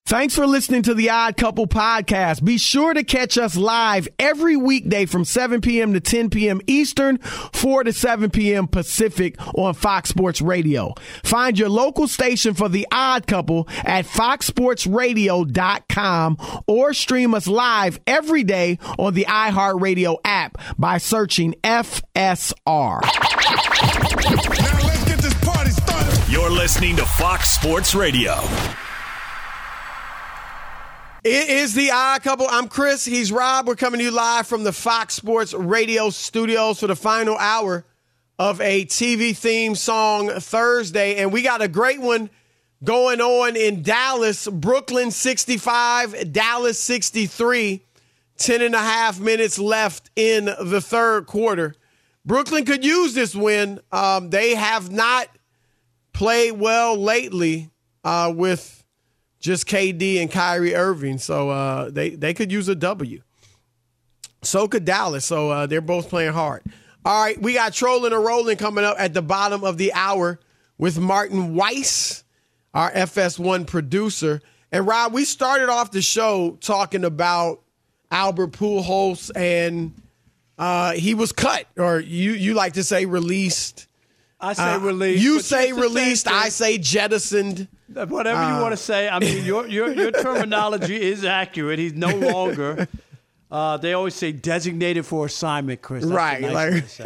Thanks for listening to the Odd Couple podcast. Be sure to catch us live every weekday from 7 p.m. to 10 p.m. Eastern, 4 to 7 p.m. Pacific on Fox Sports Radio. Find your local station for the Odd Couple at foxsportsradio.com or stream us live every day on the iHeartRadio app by searching FSR. Now let's get this party started. You're listening to Fox Sports Radio. It is the Odd Couple. I'm Chris. He's Rob. We're coming to you live from the Fox Sports Radio studios for the final hour of a TV theme song Thursday. And we got a great one going on in Dallas. Brooklyn 65, Dallas 63. 10 and a half minutes left in the third quarter. Brooklyn could use this win. They have not played well lately with just KD and Kyrie Irving, so they could use a W. So could Dallas, so they're both playing hard. All right, we got Trolling or Rolling coming up at the bottom of the hour with Martin Weiss, our FS1 producer. And, Rob, we started off the show talking about Albert Pujols, and he was cut, or you like to say released. I say released. You say released, I say jettisoned. Whatever you want to say. I mean, your terminology is accurate. He's no longer. They always say designated for assignment, Chris. That's right. nice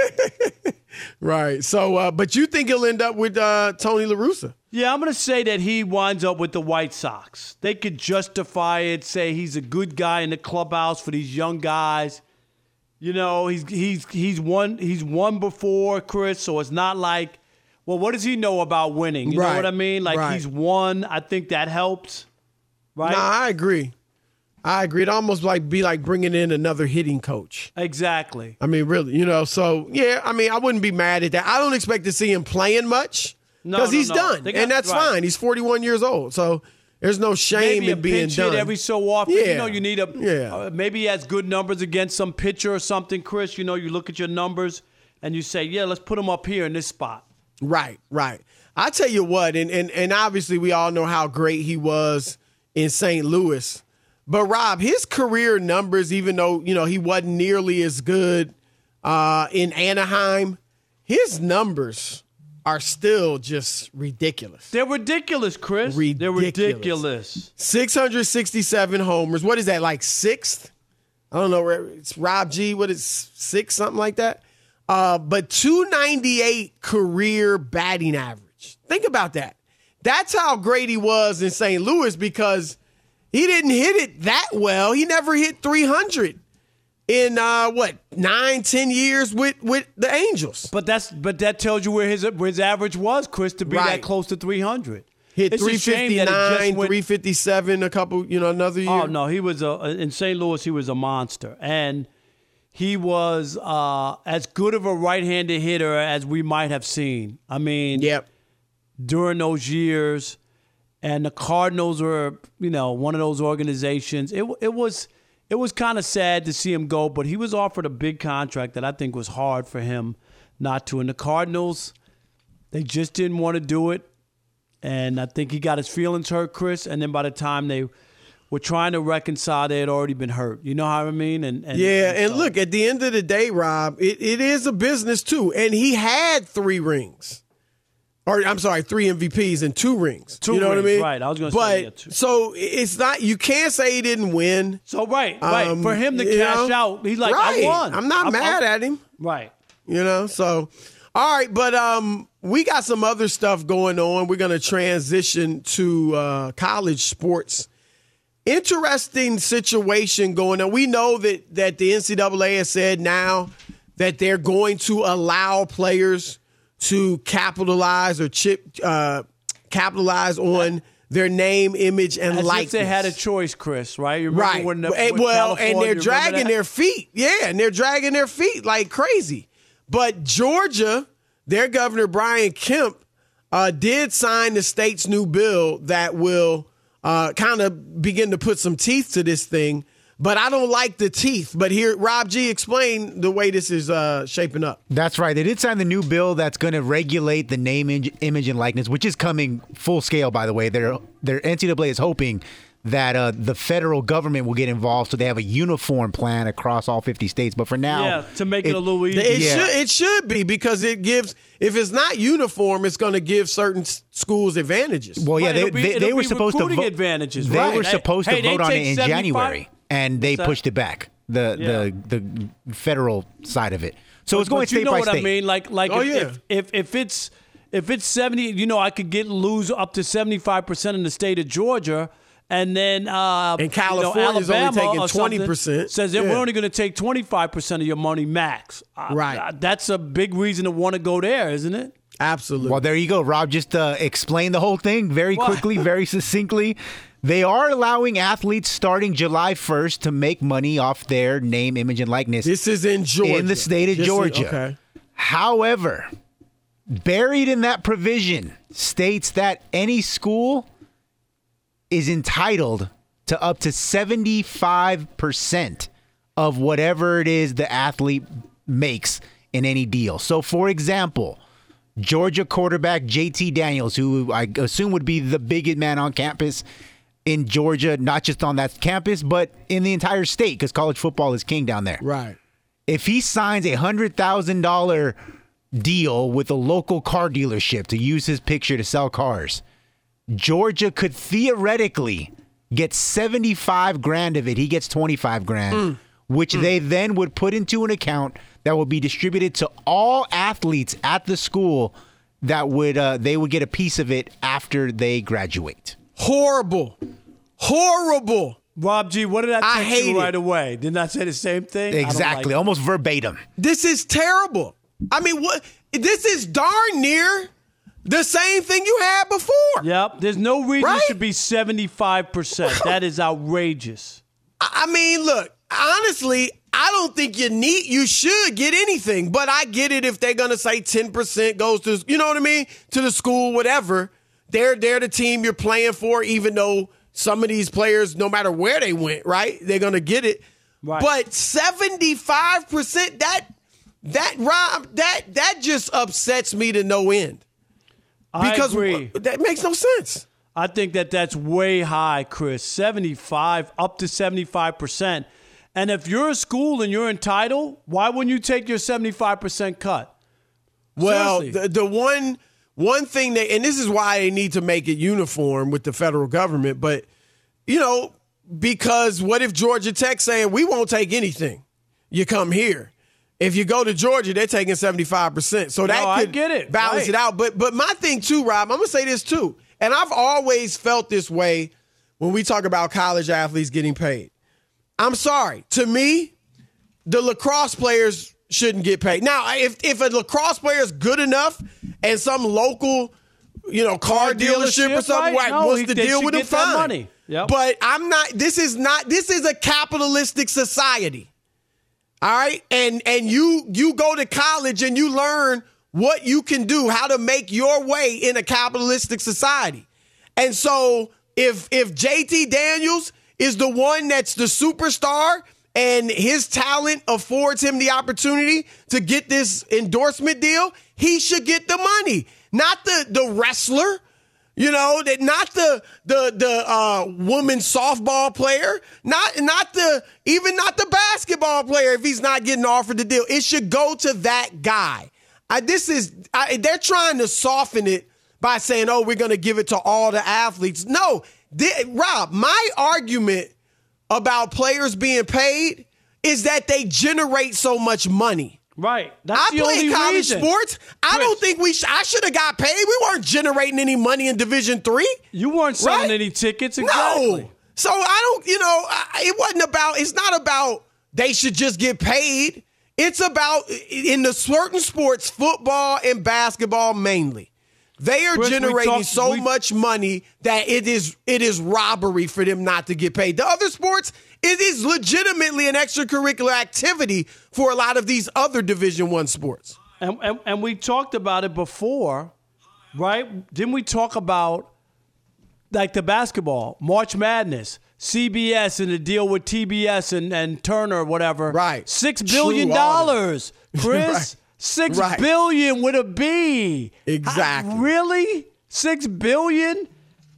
Right. So, but you think he'll end up with Tony La Russa? Yeah, I'm going to say that he winds up with the White Sox. They could justify it, say he's a good guy in the clubhouse for these young guys. You know, he's won before, Chris, so it's not like, well, what does he know about winning? You know what I mean? Like, he's won. I think that helps, right? No, I agree. It'd almost be like bringing in another hitting coach. Exactly. I mean, really, so, yeah, I mean, I wouldn't be mad at that. I don't expect to see him playing much because he's done, and that's fine. He's 41 years old, so there's no shame in being pinch done. Hit every so often. Yeah. You need maybe he has good numbers against some pitcher or something, Chris. You look at your numbers and you say, yeah, let's put him up here in this spot. Right. I tell you what, and obviously we all know how great he was in St. Louis. But, Rob, his career numbers, even though, he wasn't nearly as good in Anaheim, his numbers are still just ridiculous. They're ridiculous, Chris. They're ridiculous. 667 homers. What is that, like sixth? I don't know. It's Rob G. What is sixth, something like that? But 298 career batting average. Think about that. That's how great he was in St. Louis because he didn't hit it that well. He never hit 300 in 9-10 years with the Angels. But that tells you where his average was, Chris, to be that close to 300. Hit 359, 357 a couple, another year. Oh no, he was in St. Louis. He was a monster, and he was as good of a right-handed hitter as we might have seen. I mean, during those years, and the Cardinals were, one of those organizations. It was kind of sad to see him go, but he was offered a big contract that I think was hard for him not to. And the Cardinals, they just didn't want to do it. And I think he got his feelings hurt, Chris. And then by the time they were trying to reconcile, they had already been hurt. You know how I mean? And look, at the end of the day, Rob, it is a business too. And he had 3 rings. Or, I'm sorry, 3 MVPs and 2 rings. What I mean? Right. I was going to say that too. So it's not, you can't say he didn't win. So, right. For him to cash out, he's like, I won. I'm not mad at him. Right. So, all right. But we got some other stuff going on. We're going to transition to college sports. Interesting situation going on. We know that the NCAA has said now that they're going to allow players to capitalize or capitalize on their name, image, and likeness. If they had a choice, Chris, right? You remember and they're dragging their feet. Yeah, and they're dragging their feet like crazy. But Georgia, their governor, Brian Kemp, did sign the state's new bill that will kind of begin to put some teeth to this thing. But I don't like the teeth. But here, Rob G, explain the way this is shaping up. That's right. They did sign the new bill that's going to regulate the name, image, and likeness, which is coming full scale, by the way. Their NCAA is hoping that the federal government will get involved, so they have a uniform plan across all 50 states. But for now, to make it a little easier. It should be, because it gives. If it's not uniform, it's going to give certain schools advantages. Well, yeah, they were supposed to vote. Advantages. They were supposed to vote on it in January, and they pushed it back. The federal side of it. So it's going state by state. You know what I mean? Like if it's 70, I could lose up to 75% in the state of Georgia. And then in California, Alabama only taking 20%. Says that we're only going to take 25% of your money max. Right. That's a big reason to want to go there, isn't it? Absolutely. Well, there you go, Rob. Just explain the whole thing very quickly, very succinctly. They are allowing athletes starting July 1st to make money off their name, image, and likeness. This is in Georgia. In the state of Georgia. Okay. However, buried in that provision states that any school is entitled to up to 75% of whatever it is the athlete makes in any deal. So, for example, Georgia quarterback JT Daniels, who I assume would be the biggest man on campus in Georgia, not just on that campus, but in the entire state, because college football is king down there. Right. If he signs a $100,000 deal with a local car dealership to use his picture to sell cars, Georgia could theoretically get 75 grand of it. He gets 25 grand, which they then would put into an account that would be distributed to all athletes at the school. That would they would get a piece of it after they graduate. Horrible. Rob G, what did I text you right away? Didn't I say the same thing? Exactly, almost verbatim. This is terrible. I mean, what? This is darn near the same thing you had before. Yep. There's no reason it should be 75%. That is outrageous. I mean, look, honestly, I don't think you should get anything, but I get it if they're going to say 10% goes to, you know what I mean, to the school, whatever. They're the team you're playing for, even though some of these players, no matter where they went, right, they're going to get it. Right. But 75%, that just upsets me to no end. Because I agree. That makes no sense. I think that's way high, Chris. 75, up to 75%. And if you're a school and you're entitled, why wouldn't you take your 75% cut? Well, Seriously. the one thing that, and this is why they need to make it uniform with the federal government, but, because what if Georgia Tech saying, we won't take anything? You come here. If you go to Georgia, they're taking 75%. So that could balance it out. But my thing too, Rob, I'm going to say this too. And I've always felt this way when we talk about college athletes getting paid. I'm sorry. To me, the lacrosse players shouldn't get paid. Now, if a lacrosse player is good enough and some local, car dealership or something wants to deal with them, fine. Money. Yep. But this is a capitalistic society. All right. And you go to college and you learn what you can do, how to make your way in a capitalistic society. And so if JT Daniels is the one that's the superstar and his talent affords him the opportunity to get this endorsement deal, he should get the money, not the wrestler. Not the woman softball player, not the basketball player if he's not getting offered the deal. It should go to that guy. They're trying to soften it by saying, "Oh, we're going to give it to all the athletes." No, Rob, my argument about players being paid is that they generate so much money. Right. That's I played college reason. sports. I don't think I should have got paid. We weren't generating any money in Division III. You weren't selling any tickets. Exactly. No. So I don't, it's not about they should just get paid. It's about in the certain sports, football and basketball mainly. They are generating so much money that it is robbery for them not to get paid. The other sports, it is legitimately an extracurricular activity for a lot of these other Division I sports. And we talked about it before, right? Didn't we talk about like the basketball, March Madness, CBS and the deal with TBS and Turner or whatever? Right. $6 billion, Chris. Right. $6 billion with a B. Exactly. Really? $6 billion?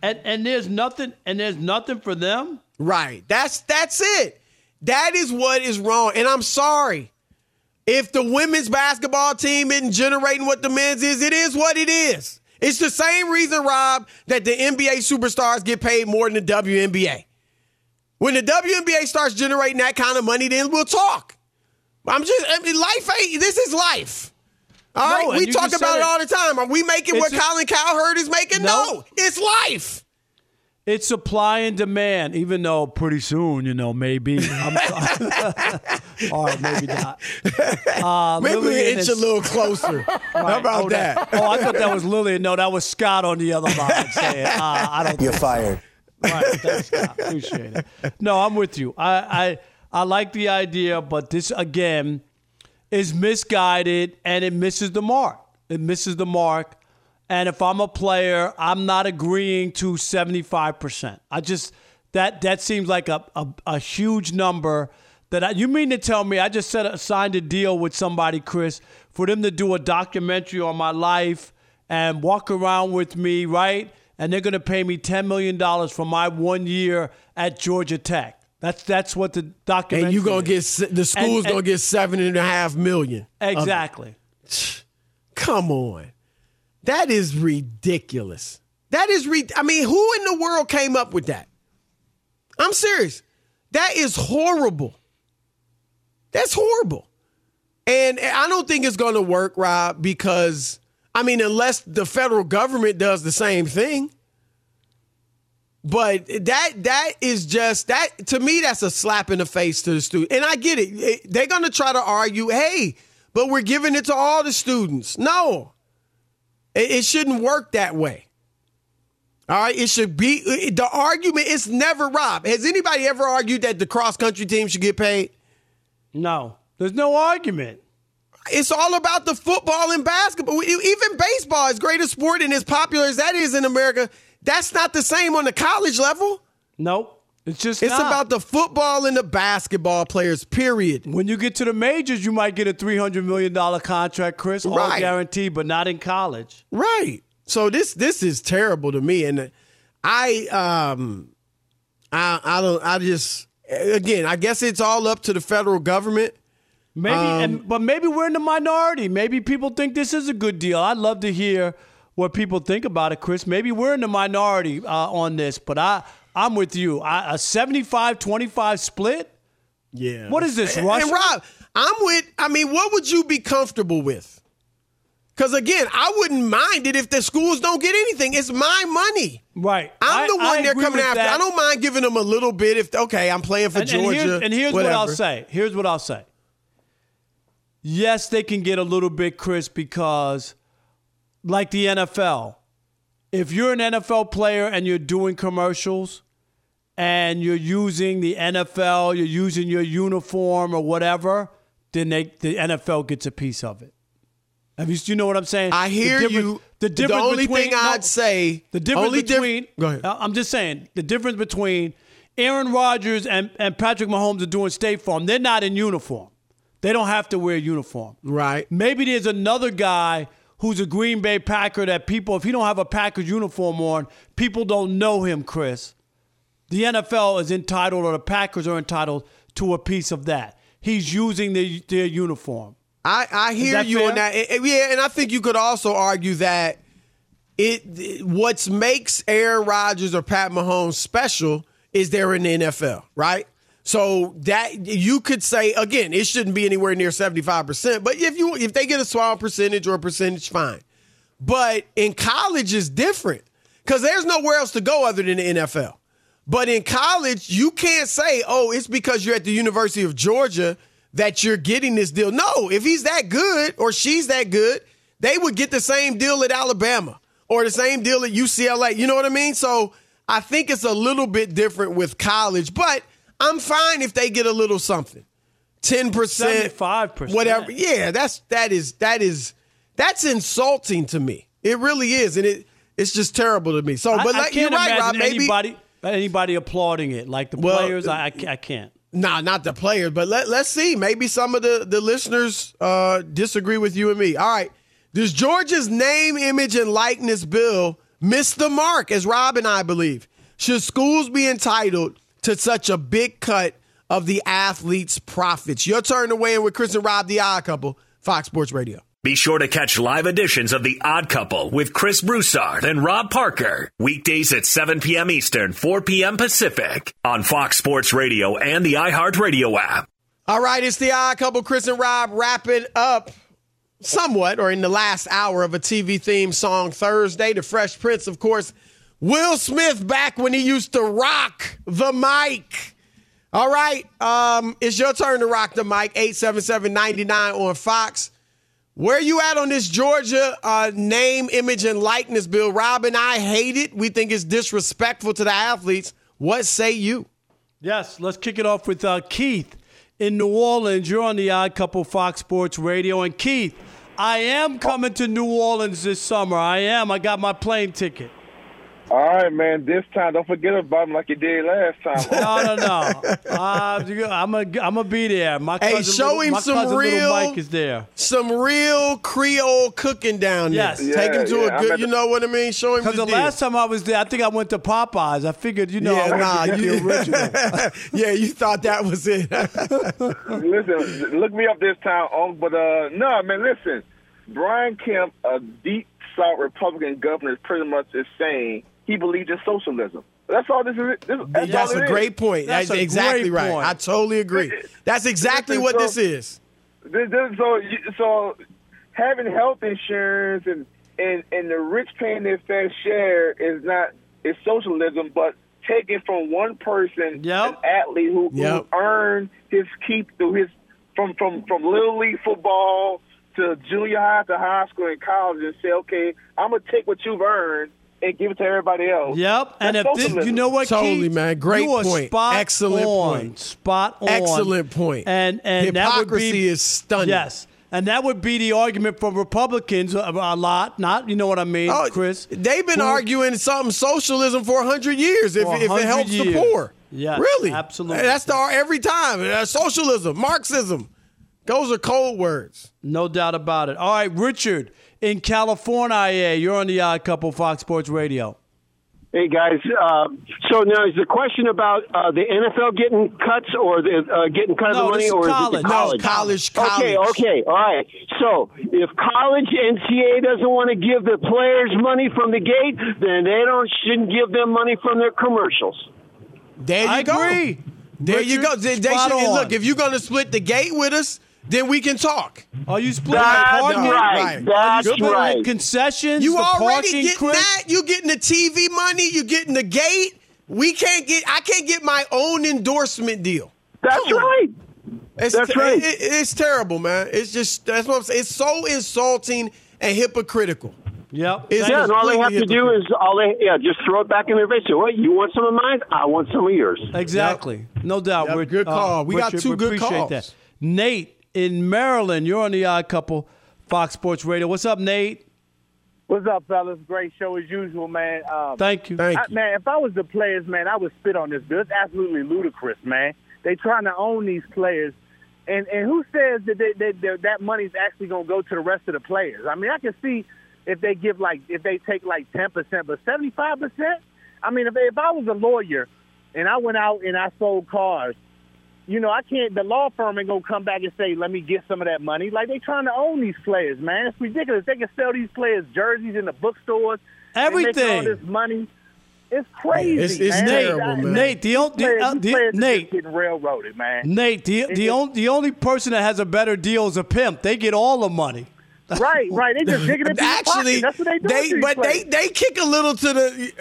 And there's nothing for them. Right. That's it. That is what is wrong. And I'm sorry. If the women's basketball team isn't generating what the men's is, it is what it is. It's the same reason, Rob, that the NBA superstars get paid more than the WNBA. When the WNBA starts generating that kind of money, then we'll talk. Life ain't, this is life. All right, we talk about it all the time. Are we making what Colin Cowherd is making? No, it's life. It's supply and demand, even though pretty soon, maybe. All right, maybe not. Maybe we inch a little closer. Right. How about that? I thought that was Lillian. No, that was Scott on the other line saying, I don't think You're fired. Right, thanks, Scott. Appreciate it. No, I'm with you. I like the idea, but this, again, is misguided, and it misses the mark. It misses the mark. And if I'm a player, I'm not agreeing to 75%. That seems like a huge number. You mean to tell me I just signed a deal with somebody, Chris, for them to do a documentary on my life and walk around with me, right? And they're going to pay me $10 million for my 1 year at Georgia Tech. That's what the documentary. And you're going to get the school's going to get $7.5 million. Exactly. Come on. That is ridiculous. Who in the world came up with that? I'm serious. That is horrible. That's horrible. And I don't think it's going to work, Rob, because, unless the federal government does the same thing. But that is just, that to me, that's a slap in the face to the student. And I get it. They're going to try to argue, hey, but we're giving it to all the students. No. It shouldn't work that way. All right? It should be, the argument is never, Rob. Has anybody ever argued that the cross-country team should get paid? No. There's no argument. It's all about the football and basketball. Even baseball, as great a sport and as popular as that is in America, that's not the same on the college level. Nope. It's about the football and the basketball players, period. When you get to the majors, you might get a $300 million contract, Chris, all guaranteed, but not in college. Right. So this is terrible to me. And I guess it's all up to the federal government. But maybe we're in the minority. Maybe people think this is a good deal. I'd love to hear what people think about it, Chris. Maybe we're in the minority on this, but I'm with you. A 75-25 split? Yeah. What is this, Rush? And Rob, what would you be comfortable with? Because, again, I wouldn't mind it if the schools don't get anything. It's my money. Right. I'm the one they're coming after. That. I don't mind giving them a little bit if, I'm playing for Georgia. And here's what I'll say. Yes, they can get a little bit, Chris, because like the NFL, if you're an NFL player and you're doing commercials and you're using the NFL, you're using your uniform or whatever, then the NFL gets a piece of it. You know what I'm saying? I hear you. The only thing I'd say. The difference between. Go ahead. I'm just saying the difference between Aaron Rodgers and Patrick Mahomes are doing State Farm. They're not in uniform. They don't have to wear a uniform. Right. Maybe there's another guy who's a Green Bay Packer that people, if he don't have a Packers uniform on, people don't know him, Chris. The NFL is entitled, or the Packers are entitled to a piece of that. He's using their uniform. I hear you on that. Yeah, and I think you could also argue that what makes Aaron Rodgers or Pat Mahomes special is they're in the NFL, right? So that you could say, again, it shouldn't be anywhere near 75%, but if they get a small percentage or a percentage, fine. But in college is different because there's nowhere else to go other than the NFL. But in college, you can't say, it's because you're at the University of Georgia that you're getting this deal. No, if he's that good or she's that good, they would get the same deal at Alabama or the same deal at UCLA. You know what I mean? So I think it's a little bit different with college, but I'm fine if they get a little something. 10%, 75%. Whatever. Yeah, that's insulting to me. It really is. And it's just terrible to me. So, but you're right, Rob, maybe anybody applauding it. Like the players, I can't. Nah, not the players, but let's see. Maybe some of the listeners disagree with you and me. All right. Does Georgia's name, image, and likeness bill missed the mark, as Rob and I believe. Should schools be entitled to such a big cut of the athletes' profits? Your turn to weigh in with Chris and Rob, the Odd Couple, Fox Sports Radio. Be sure to catch live editions of The Odd Couple with Chris Broussard and Rob Parker. Weekdays at 7 p.m. Eastern, 4 p.m. Pacific on Fox Sports Radio and the iHeartRadio app. All right, it's The Odd Couple, Chris and Rob, wrapping up somewhat, or in the last hour of a TV theme song Thursday. The Fresh Prince, of course, Will Smith back when he used to rock the mic. All right, it's your turn to rock the mic, 877-99 on Fox. Where you at on this Georgia name, image, and likeness bill? Rob and I hate it. We think it's disrespectful to the athletes. What say you? Yes, let's kick it off with Keith in New Orleans. You're on the Odd Couple, Fox Sports Radio. And Keith, I am coming to New Orleans this summer. I am. I got my plane ticket. All right, man. This time, don't forget about him like you did last time. No. I'm gonna be there. My cousin, show him little Mike is there. Some real Creole cooking down there. Yes. Take him to a good, you know what I mean? Show him Because the last time I was there, I think I went to Popeyes. I figured, I wanted to get the original. Yeah, you thought that was it. Listen, look me up this time. But no, man, listen. Brian Kemp, a deep South Republican governor, pretty much is saying he believes in socialism. That's all this is. That's a great point. That's exactly right. I totally agree. That's exactly what this is. So having health insurance and the rich paying their fair share is socialism, but taking from one person, an athlete who earned his keep through his from Little League football to junior high to high school and college, and say, okay, I'm gonna take what you've earned and give it to everybody else. Yep. And if this, you know what, totally, Keith, man, great point. Excellent point. Spot on. Excellent point. And hypocrisy that would be, is stunning. Yes. And that would be the argument for Republicans a lot. Not, you know what I mean, Chris? They've been arguing something socialism for 100 years if it helps the poor. Yeah, really? Absolutely. That's every time. Socialism, Marxism. Those are cold words. No doubt about it. All right, Richard in California. You're on the Odd Couple, Fox Sports Radio. Hey, guys. So now is the question about the NFL getting cuts or getting cut of the money? Or college. Is it college? No, college. Okay. All right. So if college NCAA doesn't want to give the players money from the gate, then they shouldn't give them money from their commercials. There you go. Agree. There Richard, you go. They should, look, if you're going to split the gate with us, then we can talk. Are you splitting That's parking? right. That's right. Concessions? You the already parking, getting Chris? that. You getting the TV money. You getting the gate. I can't get my own endorsement deal. That's right. That's right. It's terrible, man. It's just, that's what I'm saying. It's so insulting and hypocritical. Yep. It's and all they have to do is just throw it back in their face. So, what, you want some of mine? I want some of yours. Exactly. Yep. No doubt. Yep. Good call. We got two good calls. That. Nate in Maryland, you're on the Odd Couple, Fox Sports Radio. What's up, Nate? What's up, fellas? Great show as usual, man. Thank you. Man, if I was the players, man, I would spit on this bill. It's absolutely ludicrous, man. They trying to own these players. And who says that money's actually going to go to the rest of the players? I mean, I can see if they take 10%, but 75%? I mean, if I was a lawyer and I went out and I sold cars, the law firm ain't going to come back and say, let me get some of that money. Like, they trying to own these players, man. It's ridiculous. They can sell these players jerseys in the bookstores. Everything. And make all this money. It's crazy, it's man. terrible, man. Nate, Nate, getting railroaded, man. Nate, the only person that has a better deal is a pimp. They get all the money. Right. They just digging into actually, that's what they do. They kick a little to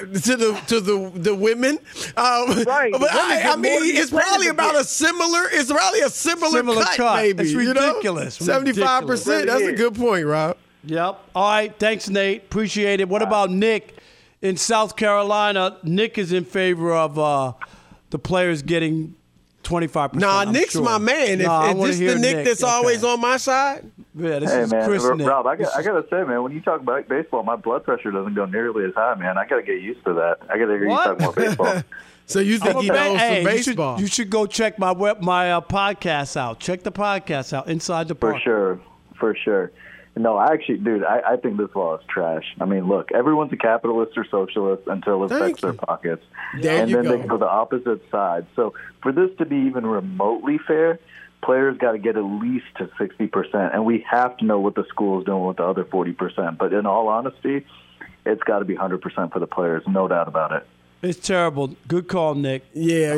the women. Right. But I mean, it's probably about a similar. It's probably a similar cut, maybe. It's ridiculous. 75%. That's a good point, Rob. Yep. All right. Thanks, Nate. Appreciate it. What about Nick in South Carolina? Nick is in favor of the players getting 25%. Nah, Nick's my man. If this the Nick that's always on my side? Yeah, this is Chris Nick. Rob, I got to say, man, when you talk about baseball, my blood pressure doesn't go nearly as high, man. I got to get used to that. I got to hear you talk more baseball. So you think he knows some baseball? You should go check my podcast out. Check the podcast out, Inside the Park. For sure. No, actually, dude, I think this law is trash. I mean, look, everyone's a capitalist or socialist until it affects their pockets. And then they go the opposite side. So for this to be even remotely fair, players got to get at least to 60%. And we have to know what the school is doing with the other 40%. But in all honesty, it's got to be 100% for the players, no doubt about it. It's terrible. Good call, Nick. Yeah,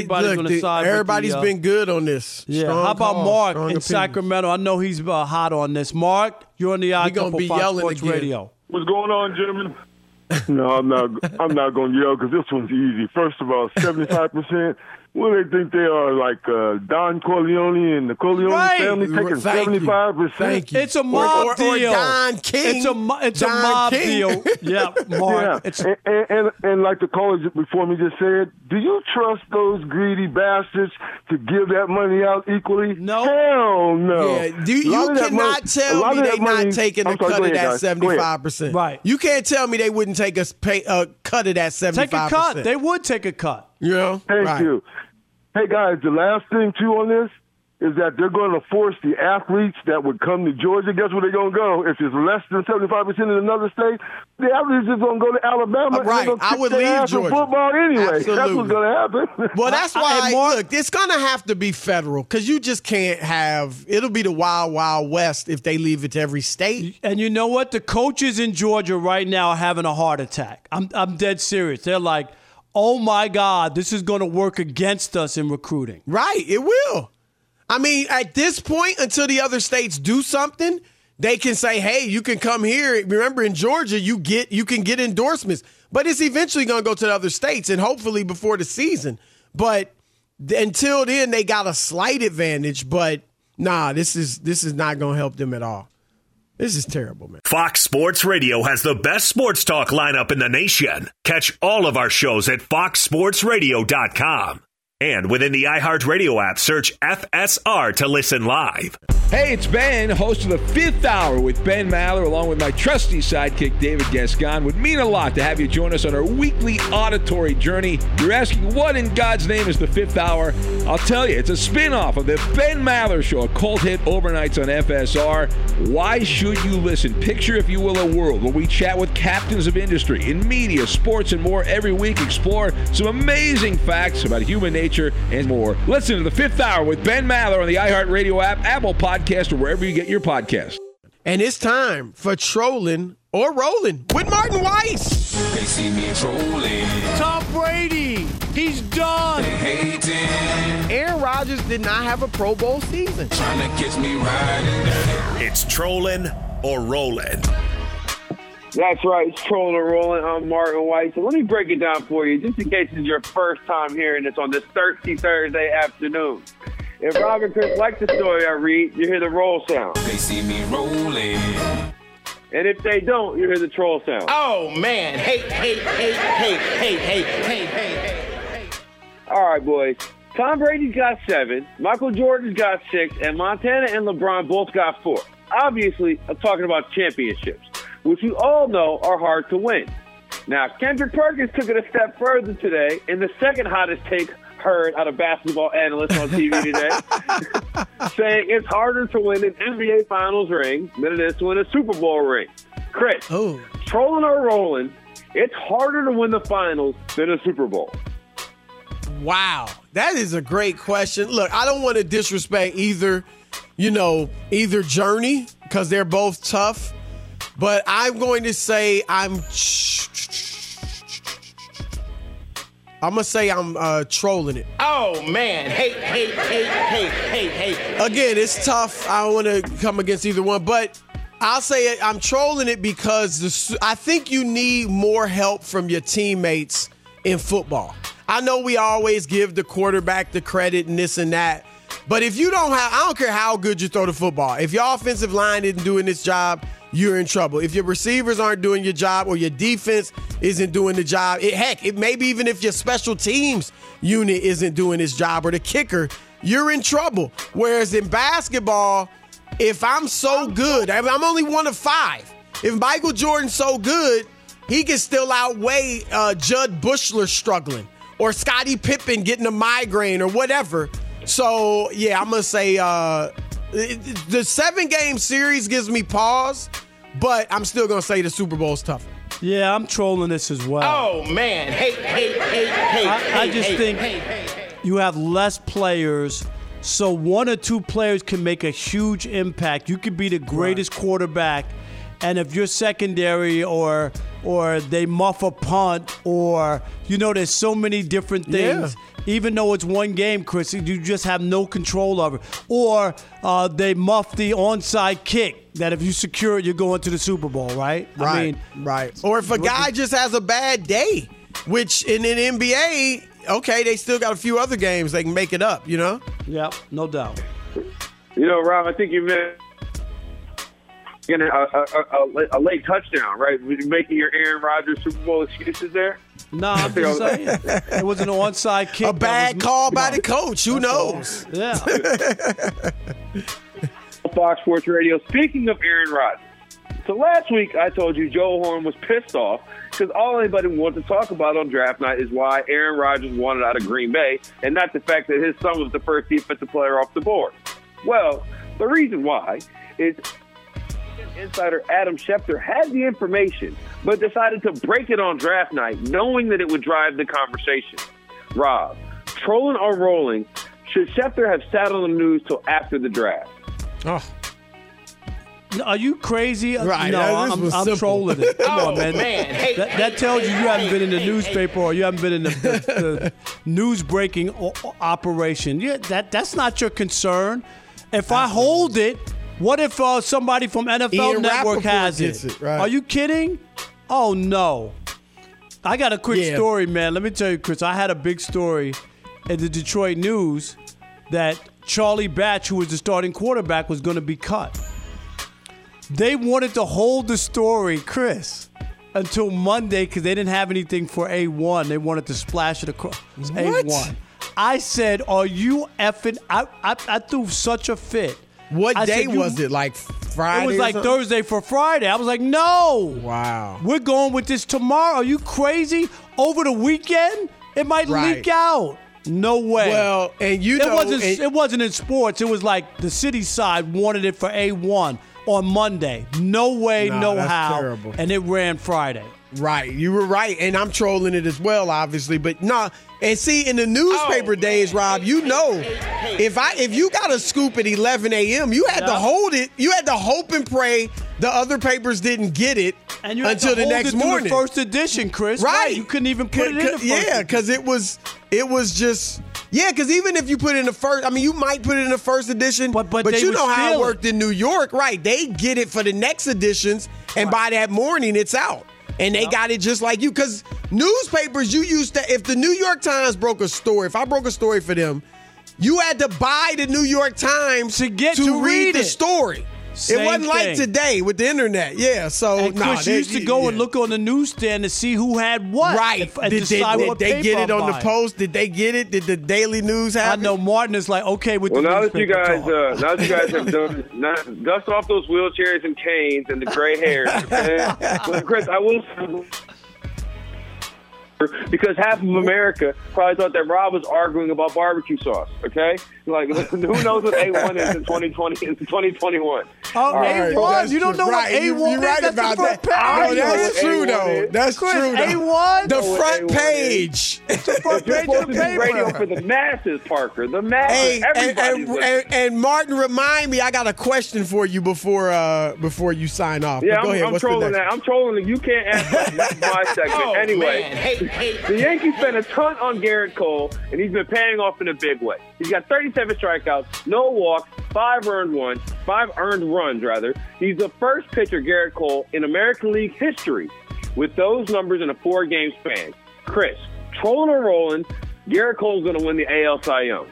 everybody's been good on this. Yeah. How about Mark in Sacramento? I know he's hot on this. Mark, you're on the Odd Couple Fox Sports Radio. What's going on, gentlemen? No, I'm not going to yell because this one's easy. First of all, 75%. What do they think they are, like Don Corleone and the Corleone family taking 75%? Thank you. It's a mob deal. Or Don King. It's a mob deal. Yeah, Mark. Yeah. And like the caller before me just said, do you trust those greedy bastards to give that money out equally? No. Hell no. Yeah. You cannot tell me they're not taking a cut of that 75%. Right. You can't tell me they wouldn't take a cut of that 75%. Take a cut. They would take a cut. Yeah. Thank you. Hey, guys, the last thing, too, on this is that they're going to force the athletes that would come to Georgia. Guess where they're going to go? If it's less than 75% in another state, the athletes are going to go to Alabama. Right. And I would leave Georgia. Football anyway. Absolutely. That's what's going to happen. Well, that's why, look, it's going to have to be federal because you just can't have – it'll be the wild, wild west if they leave it to every state. And you know what? The coaches in Georgia right now are having a heart attack. I'm dead serious. They're like, oh, my God, this is going to work against us in recruiting. Right, it will. I mean, at this point, until the other states do something, they can say, hey, you can come here. Remember, in Georgia, you can get endorsements. But it's eventually going to go to the other states, and hopefully before the season. But until then, they got a slight advantage. But, this is not going to help them at all. This is terrible, man. Fox Sports Radio has the best sports talk lineup in the nation. Catch all of our shows at foxsportsradio.com. And within the iHeartRadio app, search FSR to listen live. Hey, it's Ben, host of the Fifth Hour with Ben Maller, along with my trusty sidekick, David Gascon. Would mean a lot to have you join us on our weekly auditory journey. You're asking, what in God's name is the Fifth Hour? I'll tell you, it's a spin-off of the Ben Maller Show, a cult hit overnights on FSR. Why should you listen? Picture, if you will, a world where we chat with captains of industry in media, sports, and more every week. Explore some amazing facts about human nature and more. Listen to the Fifth Hour with Ben Maller on the iHeartRadio app, Apple Podcast, or wherever you get your podcasts. And it's time for Trolling or Rolling with Martin Weiss. They see me trolling. Tom Brady, he's done. They hating. Aaron Rodgers did not have a Pro Bowl season. Trying to catch me riding dirty. It's Trolling or Rolling. That's right. It's Trolling or Rolling. I'm Martin White. So let me break it down for you, just in case it's your first time hearing this on this thirsty Thursday afternoon. If Rob and Chris like the story I read, you hear the roll sound. They see me rolling. And if they don't, you hear the troll sound. Oh, man. Hey. All right, boys. Tom Brady's got 7, Michael Jordan's got 6, and Montana and LeBron both got 4. Obviously, I'm talking about championships, which you all know are hard to win. Now, Kendrick Perkins took it a step further today in the second hottest take heard out of basketball analysts on TV today, saying it's harder to win an NBA Finals ring than it is to win a Super Bowl ring. Chris, trolling or rolling, it's harder to win the Finals than a Super Bowl. Wow, that is a great question. Look, I don't want to disrespect either journey because they're both tough. But I'm going to say I'm trolling it. Oh, man. Hey. Again, it's tough. I don't want to come against either one. But I'll say I'm trolling it because I think you need more help from your teammates in football. I know we always give the quarterback the credit and this and that. But if you I don't care how good you throw the football. If your offensive line isn't doing its job, you're in trouble. If your receivers aren't doing your job or your defense isn't doing the job, maybe even if your special teams unit isn't doing its job or the kicker, you're in trouble. Whereas in basketball, if I'm so good, I'm only one of 5. If Michael Jordan's so good, he can still outweigh Judd Bushler struggling or Scottie Pippen getting a migraine or whatever. So, yeah, I'm going to say The 7-game series gives me pause, but I'm still going to say the Super Bowl's tougher. Yeah, I'm trolling this as well. Oh, man. I just think you have less players, so one or two players can make a huge impact. You could be the greatest quarterback, and if you're secondary or they muff a punt or, there's so many different things. Yeah. Even though it's one game, Chris, you just have no control over it. Or they muff the onside kick that if you secure it, you're going to the Super Bowl, right? Right. Or if a guy just has a bad day, which in an NBA, okay, they still got a few other games they can make it up, Yep, no doubt. Rob, I think you meant a late touchdown, right? Making your Aaron Rodgers Super Bowl excuses there? No, I'm just saying. It was an onside kick. A bad call by the coach. Who knows? Yeah. Fox Sports Radio. Speaking of Aaron Rodgers, so last week I told you Joe Horn was pissed off because all anybody wants to talk about on draft night is why Aaron Rodgers wanted out of Green Bay and not the fact that his son was the first defensive player off the board. Well, the reason why is insider Adam Schefter had the information but decided to break it on draft night knowing that it would drive the conversation. Rob, trolling or rolling, should Schefter have sat on the news till after the draft? Oh. Are you crazy? Right. No, I'm trolling it. Come on, man. Man. That tells you haven't been in the newspaper or you haven't been in the news breaking operation. Yeah, that's not your concern. If I hold it, what if somebody from NFL Ian Network Rappaport has gets it? Right. Are you kidding? Oh, no. I got a quick story, man. Let me tell you, Chris. I had a big story in the Detroit News that Charlie Batch, who was the starting quarterback, was going to be cut. They wanted to hold the story, Chris, until Monday because they didn't have anything for A1. They wanted to splash it across A1. I said, are you effing? I threw such a fit. What day was it? Like Friday? It was like Thursday for Friday. I was like, no. Wow. We're going with this tomorrow. Are you crazy? Over the weekend? It might leak out. No way. Well, and it wasn't in sports. It was like the city side wanted it for A1 on Monday. No way, no how. Terrible. And it ran Friday. Right. You were right. And I'm trolling it as well, obviously. But no. And see, in the newspaper days, Rob, if you got a scoop at 11 a.m., you had to hold it. You had to hope and pray the other papers didn't get it and you until the next morning. The first edition, Chris. Right. You couldn't even put it in the first edition. Yeah, because it was just... Yeah, because even if you put it in the first... I mean, you might put it in the first edition, but you know how it worked in New York. Right. They get it for the next editions, and by that morning, it's out. And they got it just like you. Because newspapers, you used to, if the New York Times broke a story, if I broke a story for them, you had to buy the New York Times to read the story. It wasn't like today with the internet. Yeah, so and Chris, you used to go and look on the newsstand to see who had what. Right. Did they get it on the Post? Did they get it? Did the Daily News have it? I know Martin is like, okay with the now that you guys have done, dust off those wheelchairs and canes and the gray hairs. Okay? But Chris, I will say, because half of America probably thought that Rob was arguing about barbecue sauce, okay? Like, who knows what A1 is in 2020 and 2021? Oh, A1? You don't know what A1 You're right about that. Oh, that's true, though. That's true, though. A1? The front page. The front page of the paper. Radio for the masses, Parker. The masses. Hey, and Martin, remind me, I got a question for you before you sign off. Yeah, go ahead. I'm trolling that. I'm trolling it. You can't ask that's my segment. Anyway. The Yankees spent a ton on Garrett Cole, and he's been paying off in a big way. He's got 37 strikeouts, no walks, 5 earned runs. He's the first pitcher, Garrett Cole, in American League history with those numbers in a 4-game span. Chris, trolling or rolling, Garrett Cole's going to win the AL Cy Young.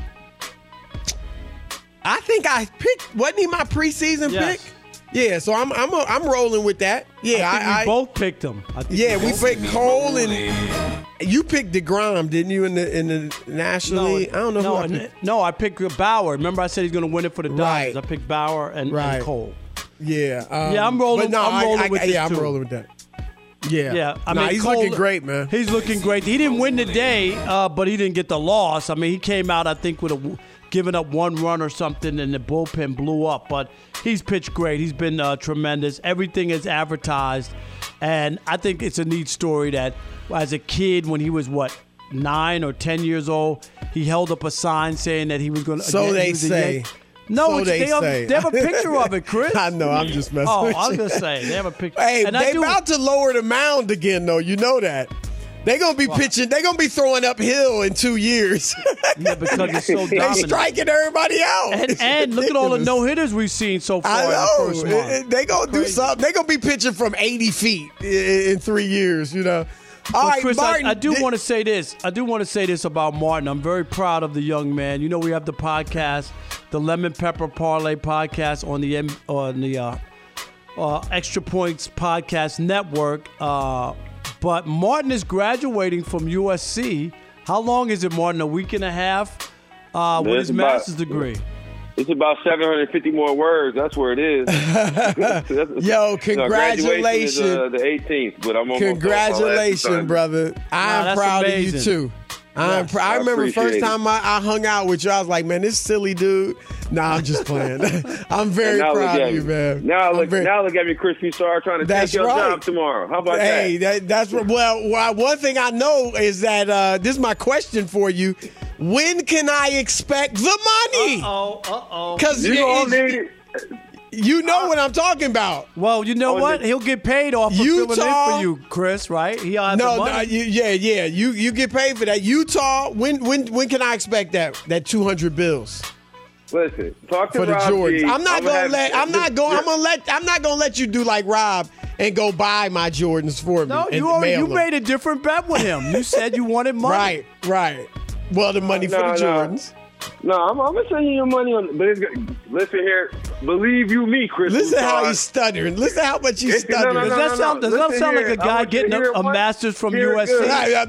I think I picked. Wasn't he my preseason pick? Yeah, so I'm rolling with that. Yeah, I both picked him. We picked Cole and you picked DeGrom, didn't you? In the National League? I don't know. I picked Bauer. Remember, I said he's going to win it for the Dodgers. I picked Bauer and Cole. Yeah, I'm rolling. I'm rolling with this I'm rolling with that. Yeah. I mean, he's Cole, looking great, man. He's looking great. He didn't win today, but he didn't get the loss. I mean, he came out, I think, with a giving up one run or something and the bullpen blew up. But he's pitched great. He's been tremendous. Everything is advertised. And I think it's a neat story that as a kid, when he was, 9 or 10 years old, he held up a sign saying that he was going to. So they say. No, so they have a picture of it, Chris. I know. I'm just messing with you. I'm just saying. They have a picture. Hey, they about to lower the mound again, though. You know that. They're going to be pitching. They're going to be throwing uphill in 2 years. Yeah, because it's so dominant. They striking everybody out. And look at all the no-hitters we've seen so far. I know. In the first month. They're going to do something. They're going to be pitching from 80 feet in 3 years, you know. All right, Chris, Martin. I do want to say this. I do want to say this about Martin. I'm very proud of the young man. You know, we have the podcast, the Lemon Pepper Parlay podcast on the Extra Points Podcast Network. But Martin is graduating from USC. How long is it, Martin? A week and a half with his master's degree. It's about 750 more words. That's where it is. Yo, congratulations. Graduation is the 18th, but I'm almost. Congratulations, brother. I'm proud amazing. of you, too. I remember the first time I hung out with you, I was like, man, this silly dude. Nah, I'm just playing. I'm very proud of you, man. Now look at me, Chris Broussard, trying to take your job tomorrow. How about that? Hey, that's what. Well, one thing I know is that this is my question for you. When can I expect the money? Because you don't need it. You know what I'm talking about. Well, you know what? He'll get paid off for filling in for you, Chris, right? He'll have the money. Yeah. You get paid for that. Utah, when can I expect that 200 bills? Listen, talk to for the Rob Jordans. G. I'm not gonna let you do like Rob and go buy my Jordans for me. No, you made a different bet with him. You said you wanted money. Right. Well, the money for the Jordans. No, I'm gonna send you your money on. But listen here, believe you me, Chris. Listen how he's stuttering. Listen how much he's stuttering. Does that sound like a guy getting a master's from USC?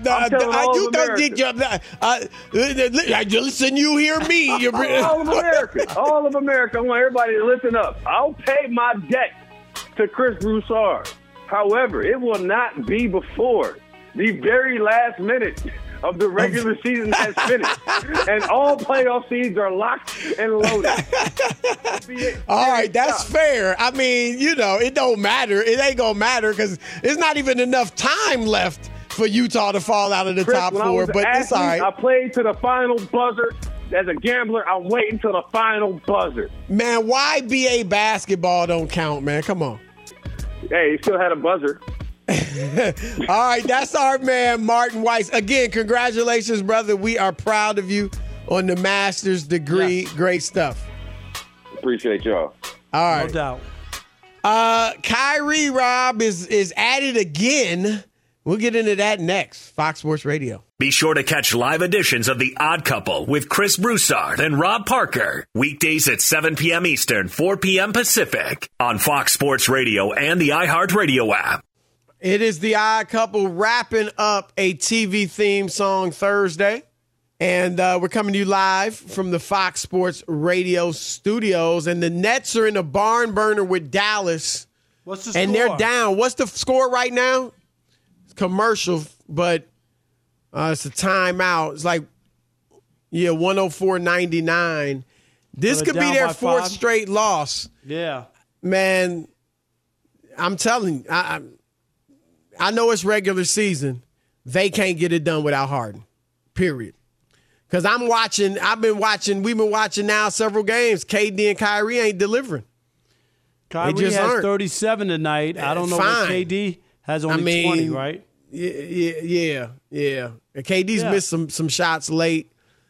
Listen, you hear me? All of America. I want everybody to listen up. I'll pay my debt to Chris Broussard. However, it will not be before the very last minute of the regular season has finished, and all playoff seeds are locked and loaded. All right, that's fair. I mean, it don't matter. It ain't gonna matter because there's not even enough time left for Utah to fall out of the top four. But it's all right. I played to the final buzzer. As a gambler, I'm waiting till the final buzzer. Man, why BA basketball don't count, man? Come on. Hey, he still had a buzzer. All right, that's our man, Martin Weiss. Again, congratulations, brother. We are proud of you on the master's degree. Yes. Great stuff. Appreciate y'all. All right. No doubt. Kyrie, Rob, is at it again. We'll get into that next. Fox Sports Radio. Be sure to catch live editions of The Odd Couple with Chris Broussard and Rob Parker. Weekdays at 7 p.m. Eastern, 4 p.m. Pacific on Fox Sports Radio and the iHeartRadio app. It is The Odd Couple wrapping up a TV theme song Thursday. And we're coming to you live from the Fox Sports Radio studios. And the Nets are in a barn burner with Dallas. What's the score? And they're down. What's the score right now? It's commercial, but it's a timeout. It's like, 104-99. This could be their fourth straight loss. Yeah. Man, I'm telling you, I know it's regular season. They can't get it done without Harden, period. Because we've been watching now several games. KD and Kyrie ain't delivering. Kyrie has 37 tonight. I don't know what KD has only 20, right? Yeah. And KD's missed some shots late.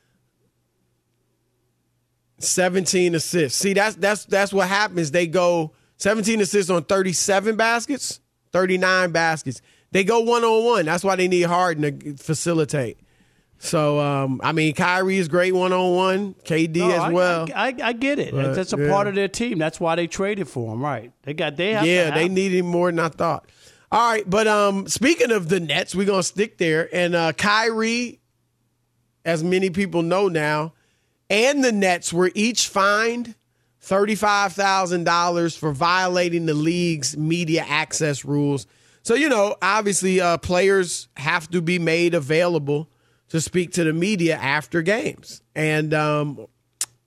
17 assists. See, that's what happens. They go 17 assists on 37 baskets. 39 baskets. They go one-on-one. That's why they need Harden to facilitate. So, Kyrie is great one-on-one. KD as well. I get it. But, that's a part of their team. That's why they traded for him, right? They need him more than I thought. All right, but speaking of the Nets, we're going to stick there. And Kyrie, as many people know now, and the Nets were each fined $35,000 for violating the league's media access rules. So, obviously players have to be made available to speak to the media after games. And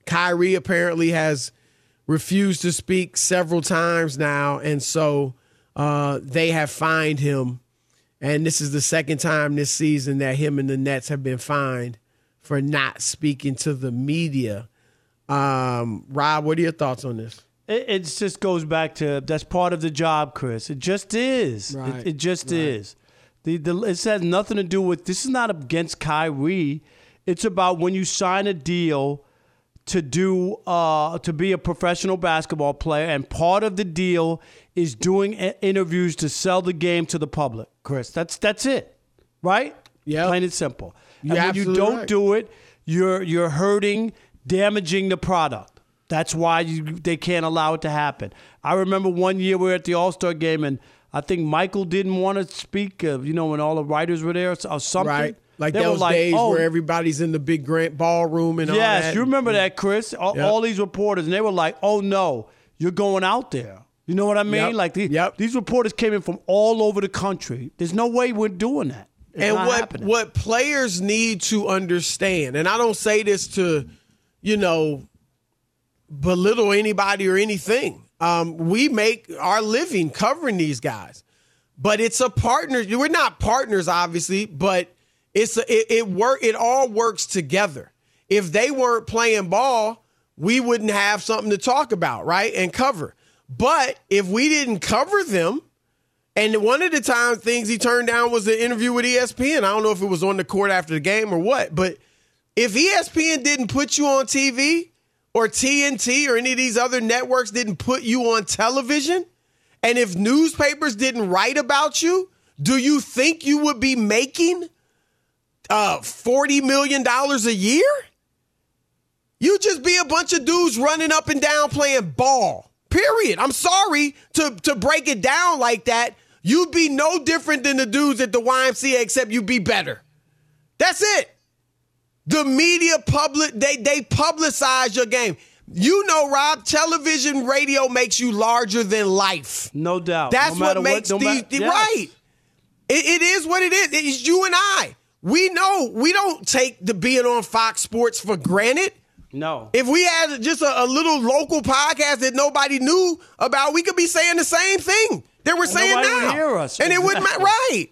Kyrie apparently has refused to speak several times now, and so they have fined him. And this is the second time this season that him and the Nets have been fined for not speaking to the media. Rob, what are your thoughts on this? It just goes back to that's part of the job, Chris. It just is. Right. It just is. It has nothing to do with – this is not against Kyrie. It's about when you sign a deal to be a professional basketball player, and part of the deal is doing interviews to sell the game to the public, Chris. That's it, right? Yeah. Plain and simple. You're and when you absolutely don't right. do it, you're hurting, damaging the product. That's why they can't allow it to happen. I remember one year we were at the All-Star game, and I think Michael didn't want to speak, when all the writers were there or something. Right. Like they those were days oh, where everybody's in the big grand ballroom and all that. Yes, you remember that, Chris. All these reporters, and they were like, oh, no, you're going out there. You know what I mean? Yep. Like these reporters came in from all over the country. There's no way we're doing that. It's and not happening. what players need to understand, and I don't say this to, belittle anybody or anything. We make our living covering these guys, but it's a partner. We're not partners, obviously, but it all works together. If they weren't playing ball, we wouldn't have something to talk about, right? And cover. But if we didn't cover them, and one of the things he turned down was the interview with ESPN. I don't know if it was on the court after the game or what, but if ESPN didn't put you on TV, or TNT or any of these other networks didn't put you on television, and if newspapers didn't write about you, do you think you would be making $40 million a year? You'd just be a bunch of dudes running up and down playing ball, period. I'm sorry to break it down like that. You'd be no different than the dudes at the YMCA, except you'd be better. That's it. The media they publicize your game. Rob, television, radio makes you larger than life. No doubt. That's what makes right. It is what it is. It's you and I. We know we don't take the being on Fox Sports for granted. No. If we had just a little local podcast that nobody knew about, we could be saying the same thing that we're saying nobody now. would hear us. And exactly. it wouldn't matter. Right.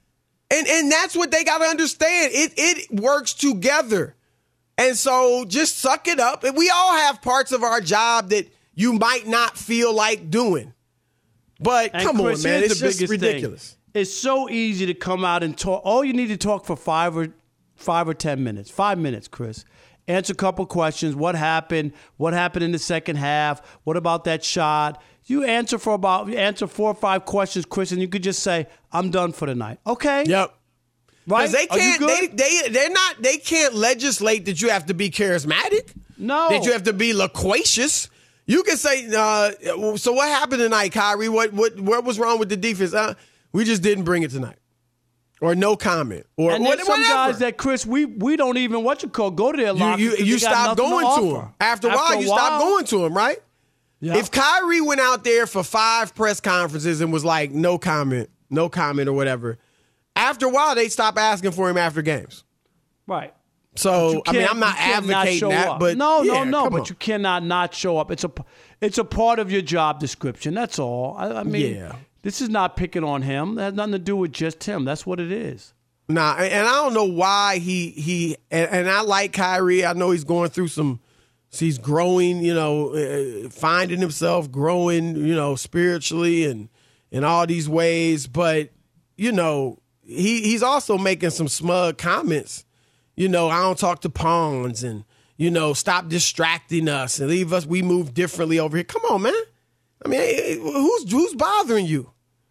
And that's what they got to understand. It works together. And so just suck it up. And we all have parts of our job that you might not feel like doing. But come Chris, on, man. It's the just ridiculous. Thing. It's so easy to come out and talk. All you need to talk for 5 or 10 minutes. 5 minutes, Chris. Answer a couple questions. What happened? What happened in the second half? What about that shot? You answer 4 or 5 questions, Chris, and you could just say, I'm done for the night. Okay. Yep. Right? They can't. They can't legislate that you have to be charismatic. No. That you have to be loquacious. You can say, so what happened tonight, Kyrie? What was wrong with the defense? We just didn't bring it tonight. Or no comment. Or and there's some guys that, Chris, we don't even go to their locker. You stop going to them. After a while, you stop going to them, right? Yep. If Kyrie went out there for 5 press conferences and was like, no comment or whatever, after a while, they stop asking for him after games. Right. So, I'm not advocating that, but no, but you cannot not show up. It's a part of your job description. That's all. I mean, this is not picking on him. It has nothing to do with just him. That's what it is. Nah, and I don't know why he and I like Kyrie. I know he's going through he's growing, finding himself, growing, spiritually and in all these ways. But, he's also making some smug comments. I don't talk to pawns and, stop distracting us and leave us. We move differently over here. Come on, man. I mean, who's bothering you?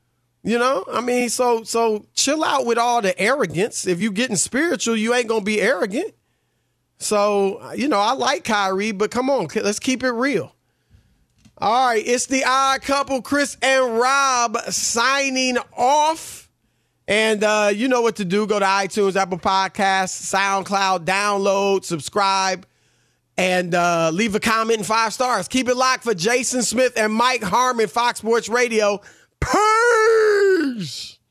So chill out with all the arrogance. If you're getting spiritual, you ain't going to be arrogant. So, I like Kyrie, but come on, let's keep it real. All right, it's the Odd Couple, Chris and Rob signing off. And you know what to do. Go to iTunes, Apple Podcasts, SoundCloud, download, subscribe, and leave a comment and 5 stars. Keep it locked for Jason Smith and Mike Harmon, Fox Sports Radio. Peace!